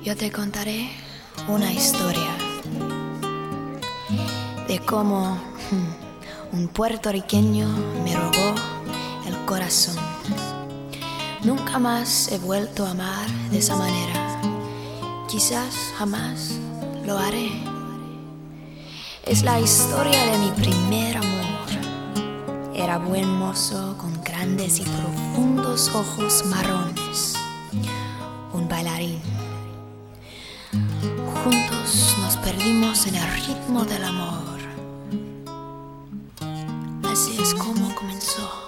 Yo te contaré una historia de cómo un puertorriqueño me robó el corazón. Nunca más he vuelto a amar de esa manera. Quizás jamás lo haré. Es la historia de mi primer amor. Era buen mozo con grandes y profundos ojos marrones. Un bailarín. Juntos nos perdimos en el ritmo del amor. Así es como comenzó.